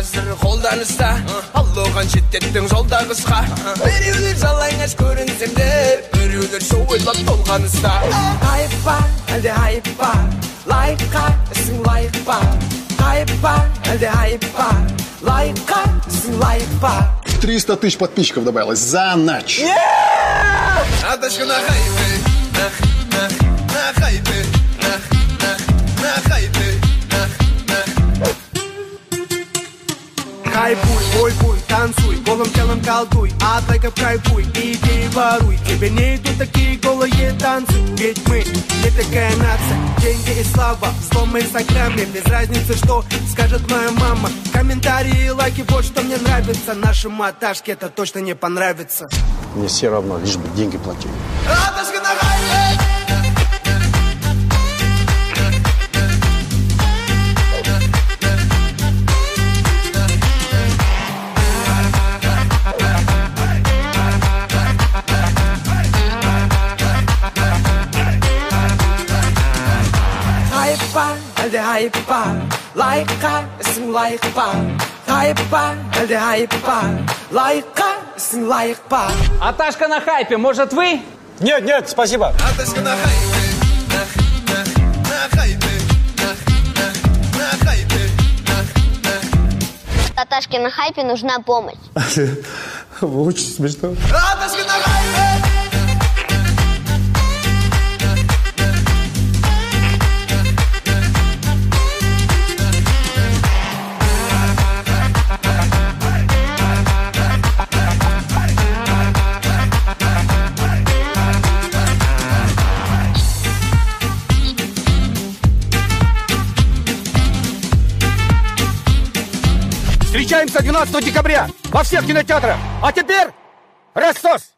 қазір қолданыста аллоған шеттеттің жолда қысқа біреулер жалаңаш көрінсемдер біреулер шоу ойлап толғаныста хайп па әлде хайп па лайкқа ісің лайық па хайп па әлде хайп па лайкқа ісің лайық па 300 тысяч подписчиков добавилось за ночь. Аташка на хайпе, на хайпе, на хайпе. Хайпуй, буй, танцуй, голым телом колдуй, а только хайпуй, идеи воруй. Тебе не идут такие голые танцы, ведь мы не такая нация. Деньги и слава в злом инстаграме, без разницы, что скажет моя мама. Комментарии и лайки, вот что мне нравится. Нашему Аташке это точно не понравится. Мне все равно, лишь бы деньги платили. Аташка на хайпе! Әлде хайп па, лайкқа ісің лайық па. Хайп па, әлде хайп па, лайкқа ісің лайық па. Аташка на хайпе, может вы? Нет, спасибо. Аташка на хайпе, на хайпе, на хайпе. Аташке на хайпе нужна помощь. Очень смешно. Аташка на хайпе! Встречаемся 12 декабря во всех кинотеатрах. А теперь рассос!